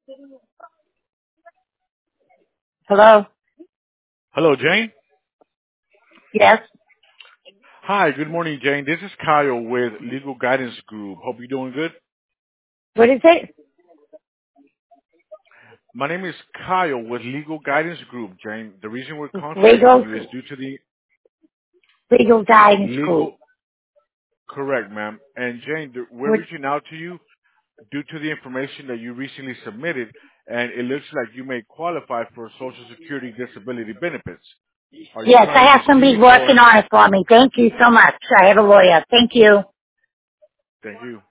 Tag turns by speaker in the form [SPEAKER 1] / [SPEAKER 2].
[SPEAKER 1] Hello?
[SPEAKER 2] Hello, Jane.
[SPEAKER 1] Yes?
[SPEAKER 2] Hi, good morning, Jane. This is Kyle with Legal Guidance Group. Hope you're doing good.
[SPEAKER 1] What is it?
[SPEAKER 2] My name is Kyle with Legal Guidance Group, Jane. The reason we're contacting
[SPEAKER 1] Legal,
[SPEAKER 2] you is due to the
[SPEAKER 1] legal guidance group.
[SPEAKER 2] legal, correct, ma'am. And Jane, we're
[SPEAKER 1] What,
[SPEAKER 2] reaching out to you due to the information that you recently submitted, and it looks like you may qualify for Social Security disability benefits. Are you
[SPEAKER 1] yes, I
[SPEAKER 2] currently
[SPEAKER 1] have somebody
[SPEAKER 2] receiving
[SPEAKER 1] working
[SPEAKER 2] or?
[SPEAKER 1] on it for me. Thank you so much. I have a lawyer. Thank you.
[SPEAKER 2] Thank you.